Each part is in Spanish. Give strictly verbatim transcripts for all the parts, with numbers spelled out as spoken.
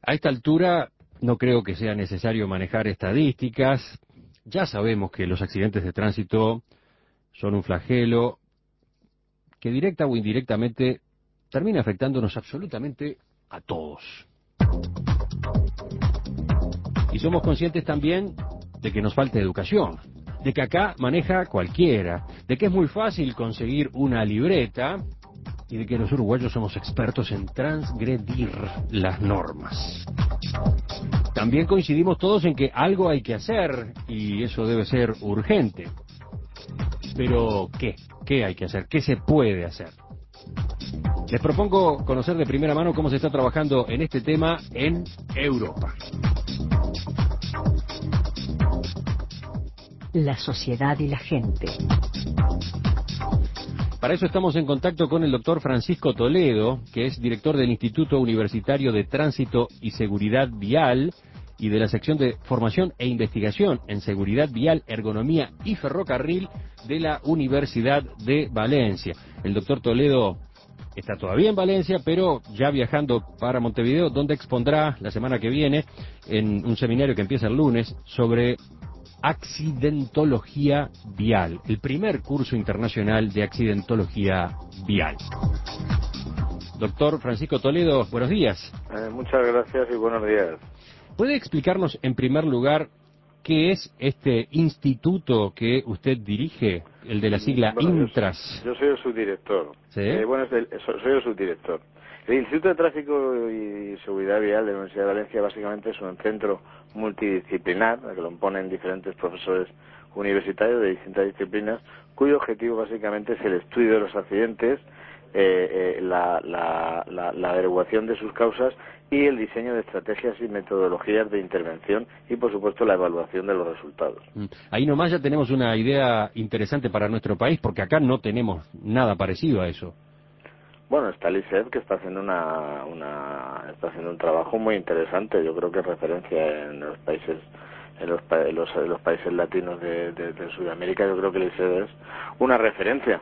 A esta altura no creo que sea necesario manejar estadísticas. Ya sabemos que los accidentes de tránsito son un flagelo que directa o indirectamente termina afectándonos absolutamente a todos. Y somos conscientes también de que nos falta educación, de que acá maneja cualquiera, de que es muy fácil conseguir una libreta y de que los uruguayos somos expertos en transgredir las normas. También coincidimos todos en que algo hay que hacer y eso debe ser urgente. Pero, ¿qué? ¿Qué hay que hacer? ¿Qué se puede hacer? Les propongo conocer de primera mano cómo se está trabajando en este tema en Europa. La sociedad y la gente. Para eso estamos en contacto con el doctor Francisco Toledo, que es director del Instituto Universitario de Tránsito y Seguridad Vial y de la sección de Formación e Investigación en Seguridad Vial, Ergonomía y Ferrocarril de la Universidad de Valencia. El doctor Toledo está todavía en Valencia, pero ya viajando para Montevideo, donde expondrá la semana que viene en un seminario que empieza el lunes sobre accidentología vial, el primer curso internacional de accidentología vial. Doctor Francisco Toledo, buenos días. Eh, muchas gracias y buenos días. ¿Puede explicarnos en primer lugar qué es este instituto que usted dirige, el de la sigla Bueno, Intras? Yo, yo soy el subdirector. ¿Sí? Eh, bueno, es el- so- soy el subdirector. El Instituto de Tráfico y Seguridad Vial de la Universidad de Valencia básicamente es un centro multidisciplinar, que lo componen diferentes profesores universitarios de distintas disciplinas, cuyo objetivo básicamente es el estudio de los accidentes, eh, eh, la, la, la, la averiguación de sus causas y el diseño de estrategias y metodologías de intervención y, por supuesto, la evaluación de los resultados. Ahí nomás ya tenemos una idea interesante para nuestro país, porque acá no tenemos nada parecido a eso. Bueno, está el I S E F, que está haciendo una, una está haciendo un trabajo muy interesante. Yo creo que es referencia en los países en los, pa- en los, en los países latinos de, de, de Sudamérica. Yo creo que el I S E F es una referencia.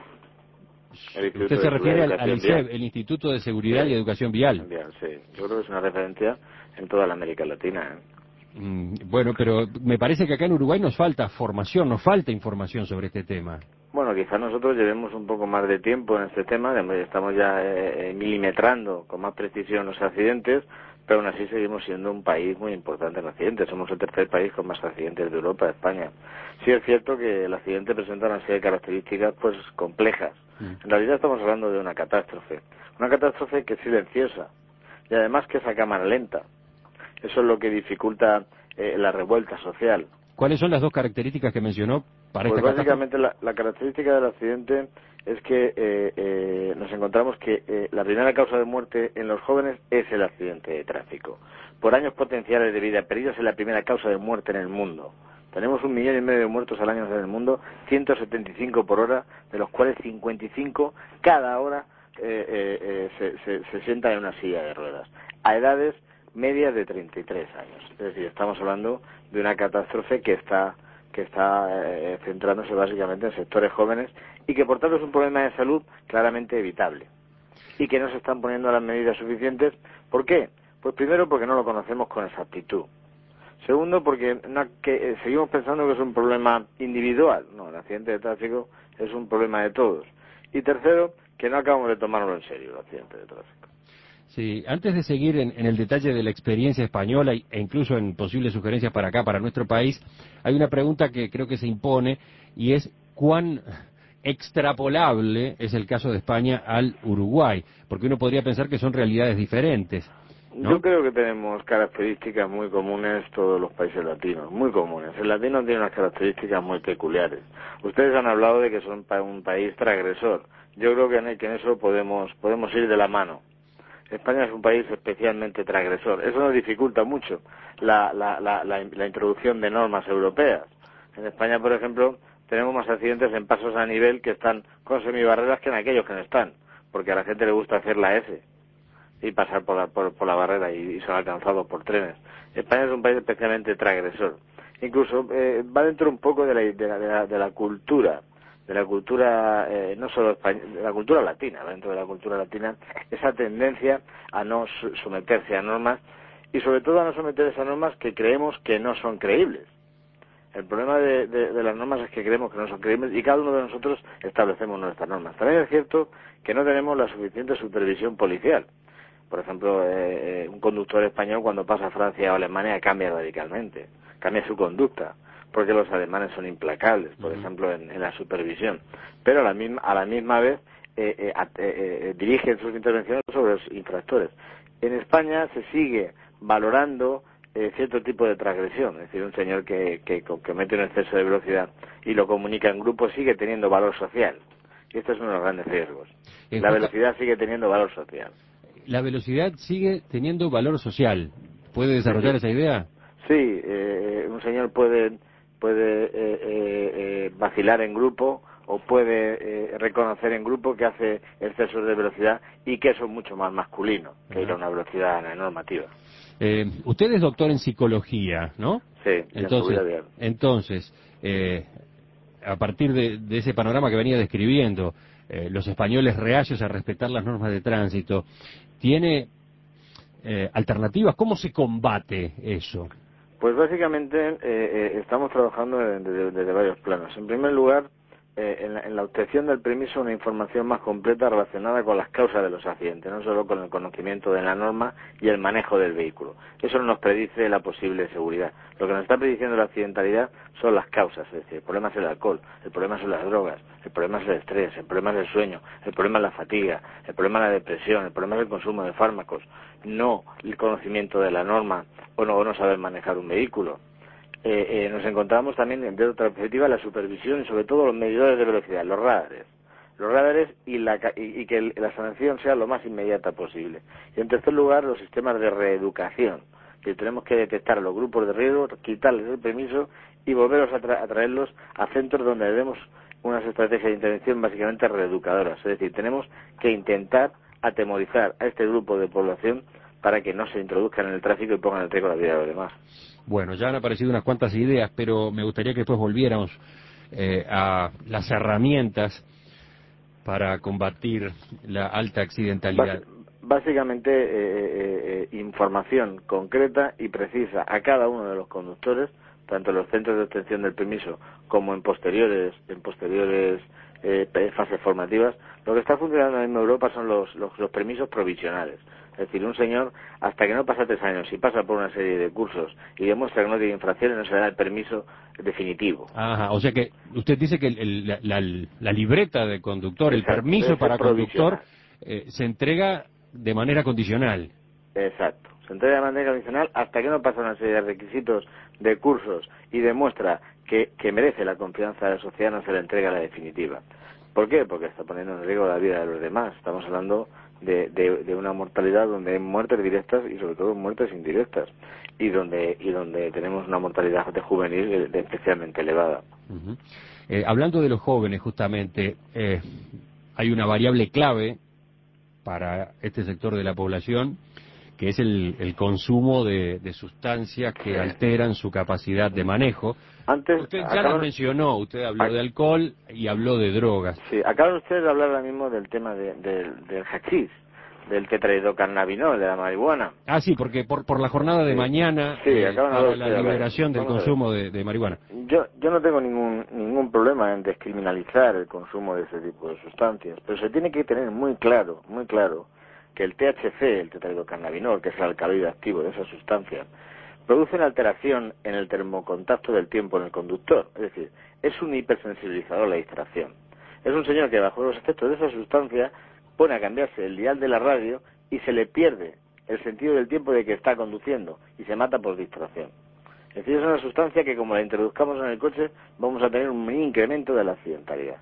El Instituto Usted se de refiere al, Seguridad al y I S E V, Educación el Instituto de Seguridad Vial. y Educación Vial. Vial, sí. Yo creo que es una referencia en toda la América Latina, ¿eh? Mm, Bueno, pero me parece que acá en Uruguay nos falta formación, nos falta información sobre este tema. Bueno, quizás nosotros llevemos un poco más de tiempo en este tema, estamos ya eh, milimetrando con más precisión los accidentes, pero aún así seguimos siendo un país muy importante en accidentes. Somos el tercer país con más accidentes de Europa, España. Sí es cierto que el accidente presenta una serie de características pues complejas. Mm. En realidad estamos hablando de una catástrofe, una catástrofe que es silenciosa y además que es a cámara lenta. Eso es lo que dificulta eh, la revuelta social. ¿Cuáles son las dos características que mencionó para Pues esta básicamente la, la característica del accidente es que eh, eh, nos encontramos que eh, la primera causa de muerte en los jóvenes es el accidente de tráfico. Por años potenciales de vida perdidos es la primera causa de muerte en el mundo. Tenemos un millón y medio de muertos al año en el mundo, ciento setenta y cinco por hora, de los cuales cincuenta y cinco cada hora eh, eh, eh, se, se, se sientan en una silla de ruedas, a edades medias de treinta y tres años. Es decir, estamos hablando de una catástrofe que está que está eh, centrándose básicamente en sectores jóvenes y que por tanto es un problema de salud claramente evitable y que no se están poniendo las medidas suficientes. ¿Por qué? Pues primero porque no lo conocemos con exactitud. Segundo porque no, que, eh, seguimos pensando que es un problema individual. No, el accidente de tráfico es un problema de todos. Y tercero, que no acabamos de tomárnoslo en serio el accidente de tráfico. Sí, antes de seguir en, en el detalle de la experiencia española y- e incluso en posibles sugerencias para acá, para nuestro país, hay una pregunta que creo que se impone y es cuán extrapolable es el caso de España al Uruguay, porque uno podría pensar que son realidades diferentes, ¿no? Yo creo que tenemos características muy comunes todos los países latinos, muy comunes. El latino tiene unas características muy peculiares. Ustedes han hablado de que son pa- un país transgresor. Yo creo que en, que en eso podemos podemos ir de la mano. España es un país especialmente transgresor. Eso nos dificulta mucho la, la, la, la, la introducción de normas europeas. En España, por ejemplo, tenemos más accidentes en pasos a nivel que están con semibarreras que en aquellos que no están, porque a la gente le gusta hacer la S y pasar por la, por, por la barrera y, y son alcanzados por trenes. España es un país especialmente transgresor. Incluso eh, va dentro un poco de la, de la, de la, de la cultura de la cultura, eh, no solo española, de la cultura latina, dentro de la cultura latina, esa tendencia a no su- someterse a normas y sobre todo a no someter esas normas que creemos que no son creíbles. El problema de, de, de las normas es que creemos que no son creíbles y cada uno de nosotros establecemos nuestras normas. También es cierto que no tenemos la suficiente supervisión policial. Por ejemplo, eh, un conductor español cuando pasa a Francia o Alemania cambia radicalmente, cambia su conducta, porque los alemanes son implacables, por uh-huh. ejemplo, en, en la supervisión. Pero a la misma, a la misma vez eh, eh, eh, eh, dirigen sus intervenciones sobre los infractores. En España se sigue valorando eh, cierto tipo de transgresión, es decir, un señor que, que comete un exceso de velocidad y lo comunica en grupo sigue teniendo valor social. Y esto es uno de los grandes riesgos. Eh, la velocidad sigue teniendo valor social. La velocidad sigue teniendo valor social. ¿Puede desarrollar sí, sí. esa idea? Sí, eh, un señor puede puede eh, eh, eh, vacilar en grupo o puede eh, reconocer en grupo que hace excesos de velocidad y que eso es mucho más masculino que uh-huh. ir a una velocidad normativa. Eh, usted es doctor en psicología, ¿no? Sí, entonces, bien. entonces eh, a partir de, de ese panorama que venía describiendo, eh, los españoles reacios a respetar las normas de tránsito, ¿tiene eh, alternativas? ¿Cómo se combate eso? Pues básicamente eh, eh, estamos trabajando desde, desde varios planos. En primer lugar, eh, en, la, en la obtención del permiso, una información más completa relacionada con las causas de los accidentes, no solo con el conocimiento de la norma y el manejo del vehículo. Eso no nos predice la posible seguridad. Lo que nos está prediciendo la accidentalidad son las causas, es decir, el problema es el alcohol, el problema son las drogas, el problema es el estrés, el problema es el sueño, el problema es la fatiga, el problema es la depresión, el problema es el consumo de fármacos, no el conocimiento de la norma o no, o no saber manejar un vehículo. Eh, eh, nos encontramos también, desde otra perspectiva, la supervisión y sobre todo los medidores de velocidad, los radares. Los radares y, la, y, y que el, la sanción sea lo más inmediata posible. Y en tercer lugar, los sistemas de reeducación, que tenemos que detectar a los grupos de riesgo, quitarles el permiso y volverlos a, tra a traerlos a centros donde debemos unas estrategias de intervención básicamente reeducadoras. Es decir, tenemos que intentar atemorizar a este grupo de población para que no se introduzcan en el tráfico y pongan en riesgo la vida de los demás. Bueno, ya han aparecido unas cuantas ideas, pero me gustaría que después volviéramos eh, a las herramientas para combatir la alta accidentalidad. Básicamente, eh, eh, eh, información concreta y precisa a cada uno de los conductores, tanto en los centros de obtención del permiso como en posteriores, en posteriores eh, fases formativas. Lo que está funcionando en Europa son los, los, los permisos provisionales. Es decir, un señor, hasta que no pasa tres años y pasa por una serie de cursos y demuestra que no tiene infracciones, no se le da el permiso definitivo. Ajá, o sea que usted dice que el, el, la, la, la libreta de conductor, Exacto, el permiso para conductor, eh, se entrega de manera condicional. Exacto, se entrega de manera condicional hasta que no pasa una serie de requisitos de cursos y demuestra que, que merece la confianza de la sociedad, no se le entrega la definitiva. ¿Por qué? Porque está poniendo en riesgo la vida de los demás. Estamos hablando de, de, de una mortalidad donde hay muertes directas y sobre todo muertes indirectas y donde y donde tenemos una mortalidad de juvenil de, especialmente elevada. Uh-huh. eh, hablando de los jóvenes, justamente, eh, hay una variable clave para este sector de la población, que es el, el consumo de, de sustancias que alteran su capacidad de manejo. Antes, usted ya acaban, las mencionó, usted habló de alcohol y habló de drogas. Sí, acaban ustedes de hablar ahora mismo del tema de, de, del hachís, del tetrahidrocannabinol, de la marihuana. Ah, sí, porque por, por la jornada de sí. mañana sí, eh, para la liberación del Vamos consumo de, de marihuana. Yo, yo no tengo ningún, ningún problema en descriminalizar el consumo de ese tipo de sustancias, pero se tiene que tener muy claro, muy claro, que el T H C, el tetrahidrocannabinol, que es el alcaloide activo de esa sustancia, produce una alteración en el termocontacto del tiempo en el conductor. Es decir, es un hipersensibilizador a la distracción. Es un señor que bajo los efectos de esa sustancia pone a cambiarse el dial de la radio y se le pierde el sentido del tiempo de que está conduciendo y se mata por distracción. Es decir, es una sustancia que como la introduzcamos en el coche vamos a tener un incremento de la accidentalidad.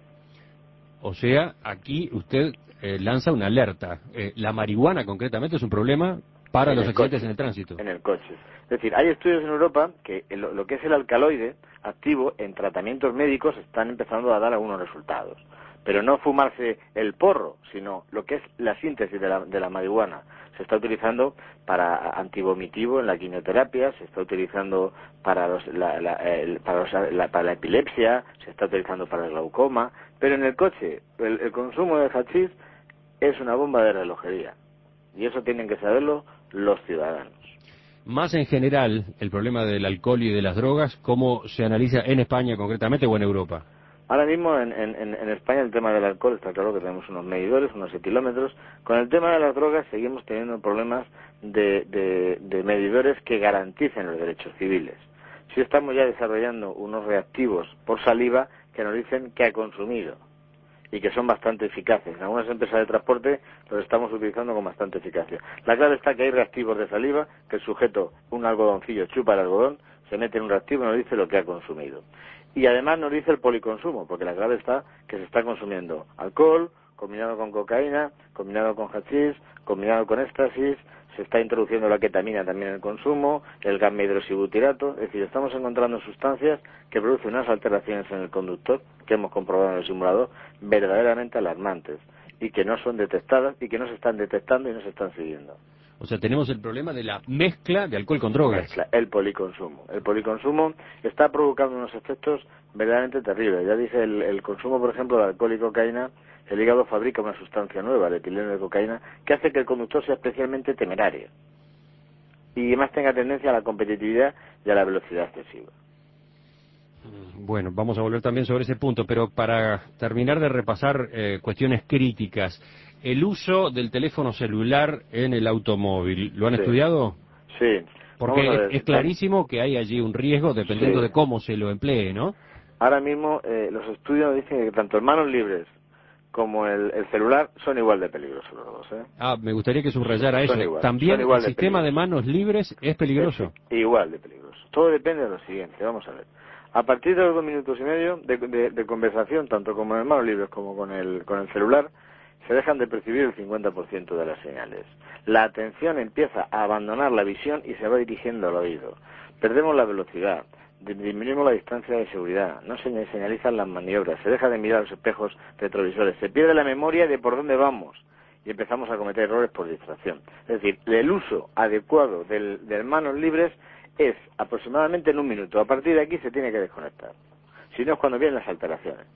O sea, aquí usted eh, lanza una alerta. Eh, la marihuana concretamente es un problema para los accidentes en el tránsito. En el coche. Es decir, hay estudios en Europa que lo, lo que es el alcaloide activo en tratamientos médicos están empezando a dar algunos resultados. Pero no fumarse el porro, sino lo que es la síntesis de la, de la marihuana. Se está utilizando para antivomitivo en la quimioterapia, se está utilizando para, los, la, la, el, para, los, la, para la epilepsia, se está utilizando para el glaucoma, pero en el coche el, el consumo de hachís es una bomba de relojería. Y eso tienen que saberlo los ciudadanos. más en general, el problema del alcohol y de las drogas, ¿cómo se analiza en España concretamente o en Europa? Ahora mismo en, en, en España el tema del alcohol está claro que tenemos unos medidores, unos etilómetros. Con el tema de las drogas seguimos teniendo problemas de, de, de medidores que garanticen los derechos civiles. Sí estamos ya desarrollando unos reactivos por saliva que nos dicen que ha consumido y que son bastante eficaces. En algunas empresas de transporte los estamos utilizando con bastante eficacia. La clave está que hay reactivos de saliva, que el sujeto, un algodoncillo, chupa el algodón, se mete en un reactivo y nos dice lo que ha consumido. Y además nos dice el policonsumo, porque la clave está que se está consumiendo alcohol, combinado con cocaína, combinado con hachís, combinado con éxtasis, se está introduciendo la ketamina también en el consumo, el gamma hidroxibutirato, es decir, estamos encontrando sustancias que producen unas alteraciones en el conductor, que hemos comprobado en el simulador, verdaderamente alarmantes, y que no son detectadas, y que no se están detectando y no se están siguiendo. O sea, tenemos el problema de la mezcla de alcohol con drogas. Mezcla, el policonsumo. El policonsumo está provocando unos efectos verdaderamente terribles. Ya dije, el, el consumo, por ejemplo, de alcohol y cocaína, el hígado fabrica una sustancia nueva, el etileno de cocaína, que hace que el conductor sea especialmente temerario y además tenga tendencia a la competitividad y a la velocidad excesiva. Bueno, vamos a volver también sobre ese punto, pero para terminar de repasar eh, cuestiones críticas, el uso del teléfono celular en el automóvil, ¿lo han Sí. estudiado? Sí. Porque Vamos a es, ver. es clarísimo que hay allí un riesgo dependiendo Sí. de cómo se lo emplee, ¿no? Ahora mismo eh, los estudios dicen que tanto el manos libres como el, el celular son igual de peligrosos los dos, ¿eh? Ah, me gustaría que subrayara Son eso. igual, También son igual el de sistema de peligrosos. manos libres es peligroso. Es igual de peligroso. Todo depende de lo siguiente, vamos a ver. A partir de los dos minutos y medio de, de, de conversación, tanto como en el manos libres como con el, con el celular, se dejan de percibir el cincuenta por ciento de las señales. La atención empieza a abandonar la visión y se va dirigiendo al oído. Perdemos la velocidad, disminuimos la distancia de seguridad, no se señalizan las maniobras, se deja de mirar los espejos retrovisores, se pierde la memoria de por dónde vamos y empezamos a cometer errores por distracción. Es decir, el uso adecuado del, del manos libres es aproximadamente en un minuto. A partir de aquí se tiene que desconectar. Si no es cuando vienen las alteraciones.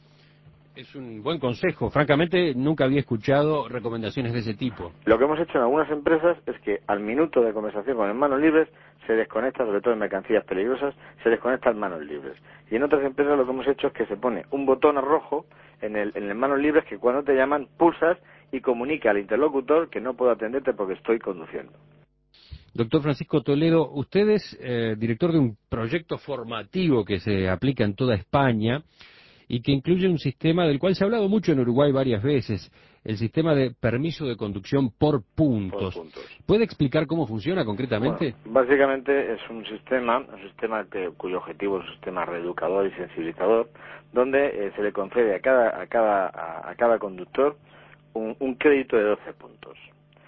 Es un buen consejo. Francamente, nunca había escuchado recomendaciones de ese tipo. Lo que hemos hecho en algunas empresas es que al minuto de conversación con el manos libres se desconecta, sobre todo en mercancías peligrosas, se desconecta el manos libres. Y en otras empresas lo que hemos hecho es que se pone un botón a rojo en el, en el manos libres que cuando te llaman pulsas y comunica al interlocutor que no puedo atenderte porque estoy conduciendo. Doctor Francisco Toledo, usted es eh, director de un proyecto formativo que se aplica en toda España y que incluye un sistema del cual se ha hablado mucho en Uruguay varias veces, el sistema de permiso de conducción por puntos. Por puntos. ¿Puede explicar cómo funciona Bueno, concretamente? básicamente es un sistema, un sistema que, cuyo objetivo es un sistema reeducador y sensibilizador, donde eh, se le concede a cada, a cada, a, a cada conductor un, un crédito de doce puntos.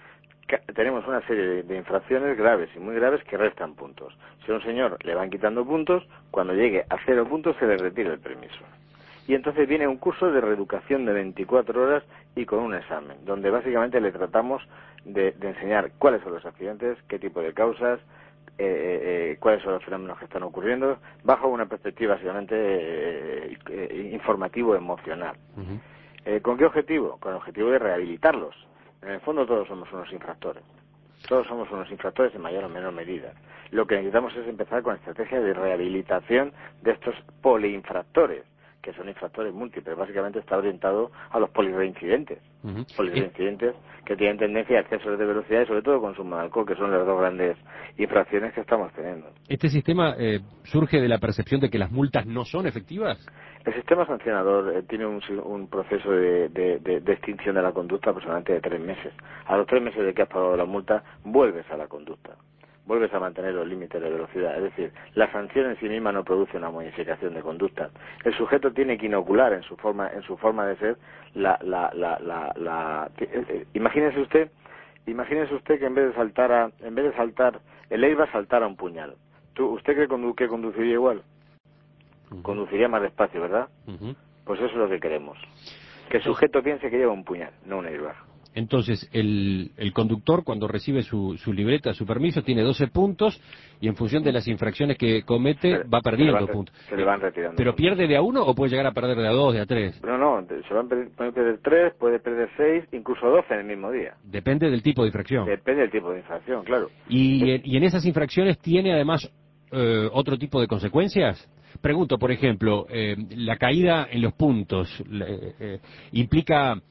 Ca- tenemos una serie de, de infracciones graves y muy graves que restan puntos. Si a un señor le van quitando puntos, cuando llegue a cero puntos se le retira el permiso. Y entonces viene un curso de reeducación de veinticuatro horas y con un examen, donde básicamente le tratamos de, de enseñar cuáles son los accidentes, qué tipo de causas, eh, eh, cuáles son los fenómenos que están ocurriendo, bajo una perspectiva básicamente eh, eh, informativo-emocional. Uh-huh. Eh, ¿Con qué objetivo? Con el objetivo de rehabilitarlos. En el fondo todos somos unos infractores. Todos somos unos infractores en mayor o menor medida. Lo que necesitamos es empezar con estrategias de rehabilitación de estos poliinfractores, que son infractores múltiples. Básicamente está orientado a los polirreincidentes. Uh-huh. Polirreincidentes que tienen tendencia a excesos de velocidad y sobre todo consumo de alcohol, que son las dos grandes infracciones que estamos teniendo. ¿Este sistema eh, surge de la percepción de que las multas no son efectivas? El sistema sancionador eh, tiene un, un proceso de, de, de, de extinción de la conducta aproximadamente de tres meses. A los tres meses de que has pagado la multa, vuelves a la conducta. Vuelves a mantener los límites de velocidad. Es decir, la sanción en sí misma no produce una modificación de conducta. El sujeto tiene que inocular en su forma, en su forma de ser la... la, la, la, la eh, eh, imagínese usted, imagínese usted que en vez de saltar a, en vez de saltar, el airbag saltara un puñal. ¿Tú, ¿Usted cree condu que conduciría igual? Uh-huh. Conduciría más despacio, ¿verdad? Uh-huh. Pues eso es lo que queremos. Que el sujeto piense que lleva un puñal, no un airbag. Entonces, el, el conductor, cuando recibe su, su libreta, su permiso, tiene doce puntos y en función de las infracciones que comete, se, va perdiendo se van, puntos. Se le van retirando. ¿Pero puntos. pierde de a uno o puede llegar a perder de a dos, de a tres? No, no, se van a perder, puede perder tres, puede perder seis, incluso doce en el mismo día. Depende del tipo de infracción. Depende del tipo de infracción, claro. ¿Y, en, y en esas infracciones tiene además eh, otro tipo de consecuencias? Pregunto, por ejemplo, eh, la caída en los puntos eh, eh, implica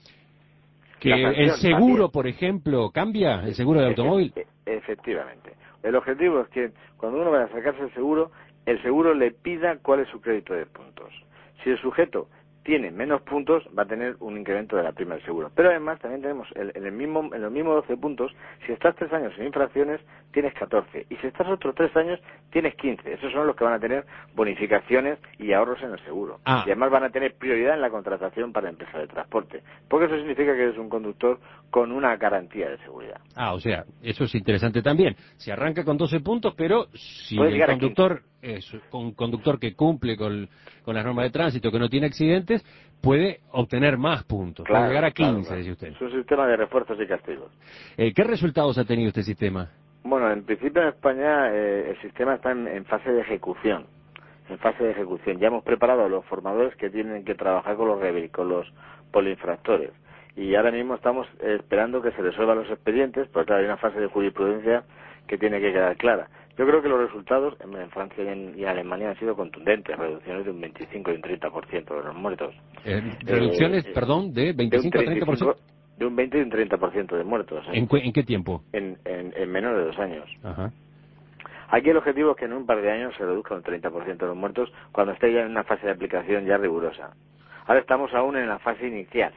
que el seguro, también, por ejemplo, cambia, el seguro de automóvil. E- e- efectivamente. El objetivo es que cuando uno vaya a sacarse el seguro, el seguro le pida cuál es su crédito de puntos. Si el sujeto tiene menos puntos, va a tener un incremento de la prima del seguro. Pero además también tenemos el, en, el mismo, en los mismos doce puntos, si estás tres años sin infracciones, tienes catorce. Y si estás otros tres años, tienes quince. Esos son los que van a tener bonificaciones y ahorros en el seguro. Ah. Y además van a tener prioridad en la contratación para empresas de transporte. Porque eso significa que eres un conductor con una garantía de seguridad. Ah, o sea, eso es interesante también. Se arranca con doce puntos, pero si Puede el conductor es un conductor que cumple con, con las normas de tránsito, que no tiene accidentes, puede obtener más puntos. Claro, puede llegar a quince, claro, claro. dice usted. Es un sistema de refuerzos y castigos. Eh, ¿Qué resultados ha tenido este sistema? Bueno, en principio en España eh, el sistema está en, en fase de ejecución. En fase de ejecución. Ya hemos preparado a los formadores que tienen que trabajar con los, con los polinfractores. Y ahora mismo estamos esperando que se resuelvan los expedientes, porque claro, hay una fase de jurisprudencia que tiene que quedar clara. Yo creo que los resultados en, en Francia y en, y en Alemania han sido contundentes, reducciones de un veinticinco y un treinta por ciento de los muertos. Eh, reducciones, eh, perdón, de veinticinco a treinta por ciento. De un veinte y un treinta por ciento de muertos. ¿eh? ¿En, ¿En qué tiempo? En, en, en menos de dos años. Ajá. Aquí el objetivo es que en un par de años se reduzca un treinta por ciento de los muertos cuando esté ya en una fase de aplicación ya rigurosa. Ahora estamos aún en la fase inicial.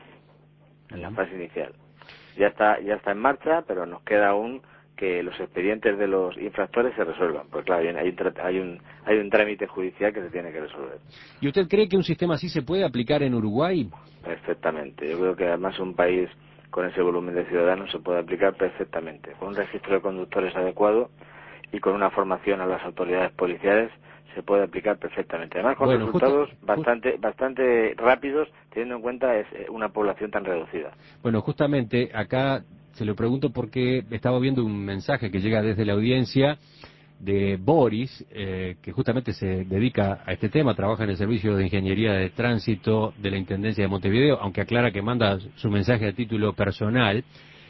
En la fase inicial. Ya está, ya está en marcha, pero nos queda aún que los expedientes de los infractores se resuelvan. Pues claro, hay un, hay un, hay un trámite judicial que se tiene que resolver. ¿Y usted cree que un sistema así se puede aplicar en Uruguay? Perfectamente. Yo creo que además un país con ese volumen de ciudadanos se puede aplicar perfectamente. Con un registro de conductores adecuado y con una formación a las autoridades policiales se puede aplicar perfectamente. Además, con bueno, resultados justo, bastante bastante rápidos, teniendo en cuenta es una población tan reducida. Bueno, justamente acá se lo pregunto porque estaba viendo un mensaje que llega desde la audiencia de Boris, eh, que justamente se dedica a este tema, trabaja en el Servicio de Ingeniería de Tránsito de la Intendencia de Montevideo, aunque aclara que manda su mensaje a título personal.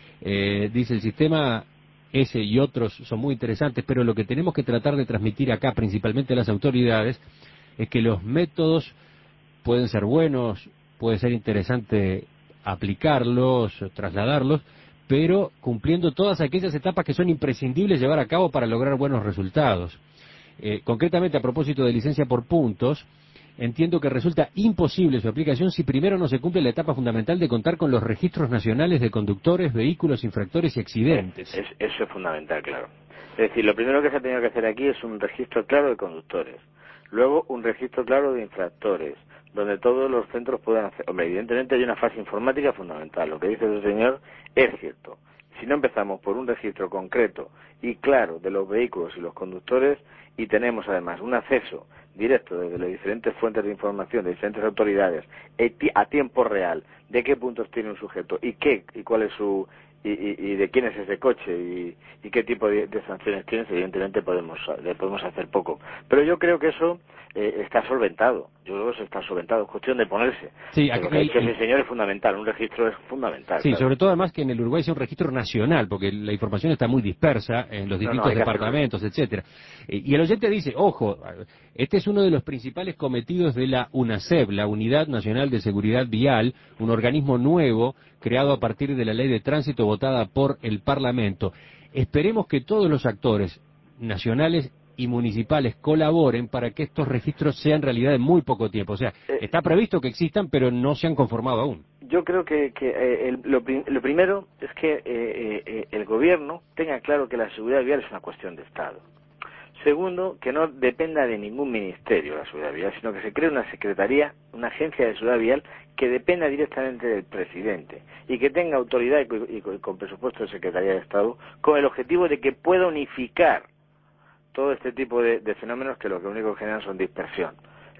Eh, dice, el sistema ese y otros son muy interesantes, pero lo que tenemos que tratar de transmitir acá, principalmente a las autoridades, es que los métodos pueden ser buenos, puede ser interesante aplicarlos, trasladarlos, pero cumpliendo todas aquellas etapas que son imprescindibles llevar a cabo para lograr buenos resultados. Eh, concretamente, a propósito de licencia por puntos, entiendo que resulta imposible su aplicación si primero no se cumple la etapa fundamental de contar con los registros nacionales de conductores, vehículos, infractores y accidentes. Es, es, eso es fundamental, claro. Es decir, lo primero que se ha tenido que hacer aquí es un registro claro de conductores. Luego, un registro claro de infractores, donde todos los centros puedan hacer. Hombre, evidentemente hay una fase informática fundamental. Lo que dice el señor es cierto. Si no empezamos por un registro concreto y claro de los vehículos y los conductores, y tenemos además un acceso directo desde las diferentes fuentes de información de diferentes autoridades a tiempo real de qué puntos tiene un sujeto y qué y cuál es su y, y, y de quién es ese coche y, y qué tipo de, de sanciones tienes, evidentemente podemos le podemos hacer poco. Pero yo creo que eso eh, está solventado. Yo creo que eso está solventado. Es cuestión de ponerse. Sí, Pero que, el, que el señor es fundamental. Un registro es fundamental. Sí, claro. Sobre todo además que en el Uruguay sea un registro nacional, porque la información está muy dispersa en los distintos no, no, departamentos, etcétera. Y el oyente dice, ojo, este es uno de los principales cometidos de la UNASEV, la Unidad Nacional de Seguridad Vial, un organismo nuevo creado a partir de la Ley de Tránsito votada por el Parlamento. Esperemos que todos los actores nacionales y municipales colaboren para que estos registros sean realidad en muy poco tiempo. O sea, eh, está previsto que existan, pero no se han conformado aún. Yo creo que, que eh, el, lo, lo primero es que eh, eh, el gobierno tenga claro que la seguridad vial es una cuestión de Estado. Segundo, que no dependa de ningún ministerio la seguridad vial, sino que se cree una secretaría, una agencia de seguridad vial que dependa directamente del presidente y que tenga autoridad y, y, y con presupuesto de Secretaría de Estado con el objetivo de que pueda unificar todo este tipo de, de fenómenos que lo que único que generan son dispersión. Es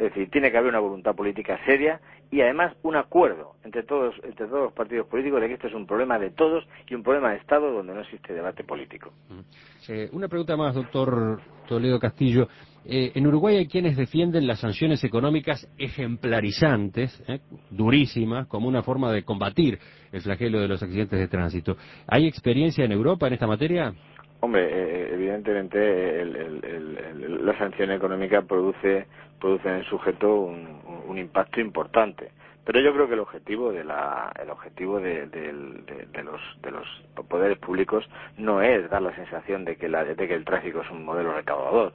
Es decir, tiene que haber una voluntad política seria y además un acuerdo entre todos, entre todos los partidos políticos de que esto es un problema de todos y un problema de Estado donde no existe debate político. Eh, una pregunta más, doctor Toledo Castillo. Eh, en Uruguay hay quienes defienden las sanciones económicas ejemplarizantes, eh, durísimas, como una forma de combatir el flagelo de los accidentes de tránsito. ¿Hay experiencia en Europa en esta materia? Hombre, eh, evidentemente el, el, el, el, la sanción económica produce, produce en el sujeto un, un impacto importante. Pero yo creo que el objetivo de la, el objetivo de, de, de, de los de los poderes públicos no es dar la sensación de que la de que el tráfico es un modelo recaudador,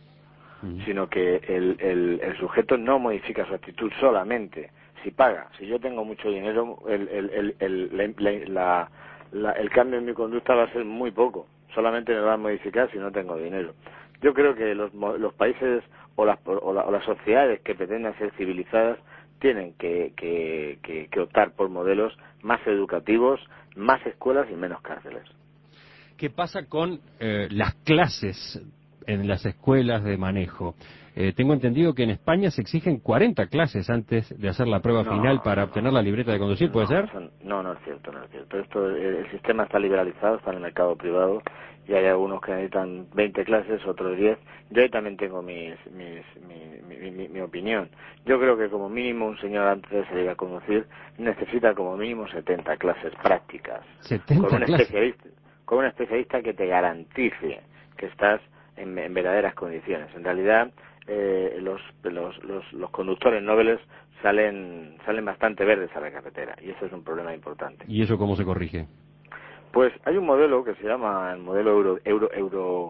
mm. sino que el, el, el sujeto no modifica su actitud solamente si paga. Si yo tengo mucho dinero, el el el el, la, la, la, el cambio en mi conducta va a ser muy poco. Solamente me va a modificar si no tengo dinero. Yo creo que los, los países o las, o, la, o las sociedades que pretenden ser civilizadas tienen que, que, que, que optar por modelos más educativos, más escuelas y menos cárceles. ¿Qué pasa con eh, las clases en las escuelas de manejo? Eh, tengo entendido que en España se exigen cuarenta clases antes de hacer la prueba no, final para no, obtener la libreta de conducir, ¿puede no, ser? Eso, no, no es cierto, no es cierto. Esto, el, el sistema está liberalizado, está en el mercado privado y hay algunos que necesitan veinte clases, otros diez. Yo ahí también tengo mis, mis, mi, mi, mi, mi opinión. Yo creo que como mínimo un señor antes de salir a conducir necesita como mínimo setenta clases prácticas. setenta con un clases. especialista, con un especialista que te garantice que estás en, en verdaderas condiciones. En realidad, eh, los, los, los, los conductores nobles salen salen bastante verdes a la carretera y eso es un problema importante. ¿Y eso cómo se corrige? Pues hay un modelo que se llama el modelo euro euro euro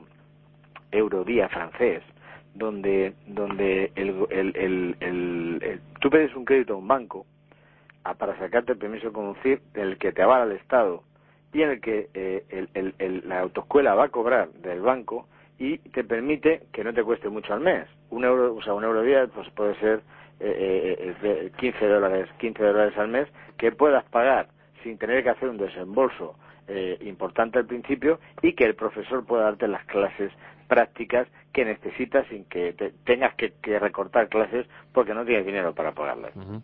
Eurodía francés, donde donde el, el, el, el, el, tú pides un crédito a un banco a, para sacarte el permiso de conducir, en el que te avala el Estado y en el que eh, el, el, el, la autoescuela va a cobrar del banco y te permite que no te cueste mucho al mes. Un euro, o sea, un euro día pues puede ser eh, eh, quince dólares, quince dólares al mes que puedas pagar sin tener que hacer un desembolso eh, importante al principio y que el profesor pueda darte las clases prácticas que necesitas sin que te tengas que, que recortar clases porque no tienes dinero para pagarlas. Uh-huh.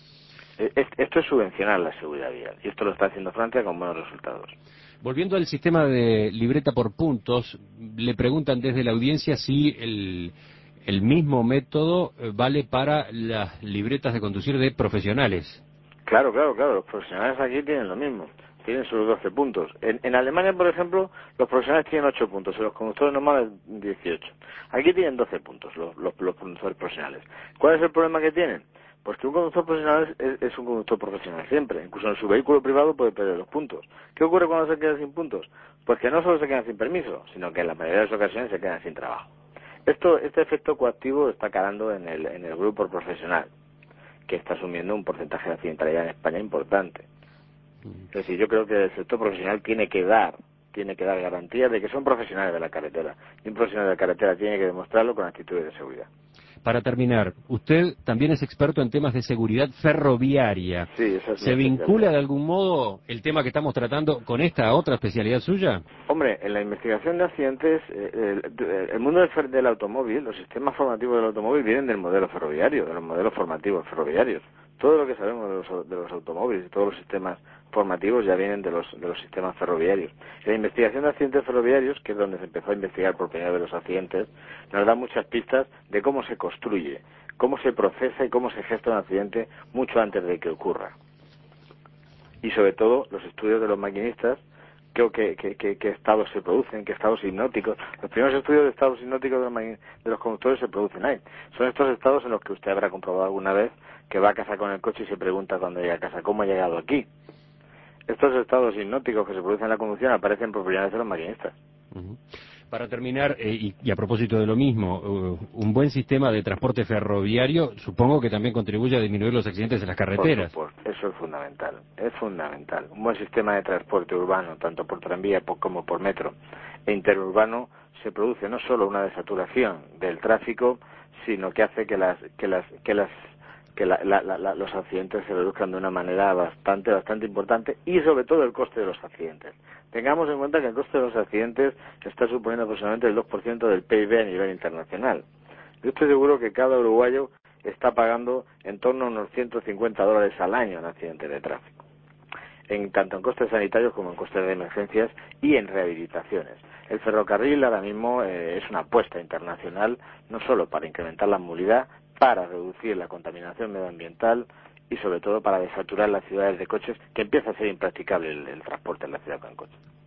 Esto es subvencionar la seguridad vial y esto lo está haciendo Francia con buenos resultados. Volviendo al sistema de libreta por puntos, le preguntan desde la audiencia si el, el mismo método vale para las libretas de conducir de profesionales. Claro, claro, claro. Los profesionales aquí tienen lo mismo. Tienen sus doce puntos. En, en Alemania, por ejemplo, los profesionales tienen ocho puntos y los conductores normales dieciocho. Aquí tienen doce puntos los, los, los conductores profesionales. ¿Cuál es el problema que tienen? Pues que un conductor profesional es, es un conductor profesional siempre. Incluso en su vehículo privado puede perder los puntos. ¿Qué ocurre cuando se queda sin puntos? Pues que no solo se quedan sin permiso, sino que en la mayoría de las ocasiones se quedan sin trabajo. Esto, este efecto coactivo está calando en el, en el grupo profesional, que está asumiendo un porcentaje de accidentalidad en España importante. Es decir, yo creo que el sector profesional tiene que dar, tiene que dar garantías de que son profesionales de la carretera. Y un profesional de la carretera tiene que demostrarlo con actitudes de seguridad. Para terminar, usted también es experto en temas de seguridad ferroviaria. Sí, esa es ¿Se vincula de algún modo el tema que estamos tratando con esta otra especialidad suya? Hombre, en la investigación de accidentes, eh, el, el mundo del, del automóvil, los sistemas formativos del automóvil vienen del modelo ferroviario, de los modelos formativos ferroviarios. Todo lo que sabemos de los, de los automóviles y todos los sistemas formativos ya vienen de los, de los sistemas ferroviarios. La investigación de accidentes ferroviarios, que es donde se empezó a investigar por primera vez los accidentes, nos da muchas pistas de cómo se construye, cómo se procesa y cómo se gesta un accidente mucho antes de que ocurra. Y sobre todo los estudios de los maquinistas, creo que, que, que, que estados se producen, qué estados hipnóticos. Los primeros estudios de estados hipnóticos de los, de los conductores se producen ahí. Son estos estados en los que usted habrá comprobado alguna vez que va a casa con el coche y se pregunta cuando llega a casa, ¿cómo ha llegado aquí? Estos estados hipnóticos que se producen en la conducción aparecen por primera vez en los maquinistas. Uh-huh. Para terminar, eh, y, y a propósito de lo mismo, uh, un buen sistema de transporte ferroviario supongo que también contribuye a disminuir los accidentes en las carreteras. Por supuesto, eso es fundamental, es fundamental. Un buen sistema de transporte urbano, tanto por tranvía como por metro e interurbano, se produce no solo una desaturación del tráfico, sino que hace que las que las que las que la, la, la, los accidentes se reduzcan de una manera bastante bastante importante y sobre todo el coste de los accidentes. Tengamos en cuenta que el coste de los accidentes está suponiendo aproximadamente el dos por ciento del P I B a nivel internacional. Yo estoy seguro que cada uruguayo está pagando en torno a unos ciento cincuenta dólares al año en accidentes de tráfico, en tanto en costes sanitarios como en costes de emergencias y en rehabilitaciones. El ferrocarril ahora mismo eh, es una apuesta internacional, no solo para incrementar la movilidad, para reducir la contaminación medioambiental y sobre todo para desaturar las ciudades de coches, que empieza a ser impracticable el, el transporte en la ciudad con coches.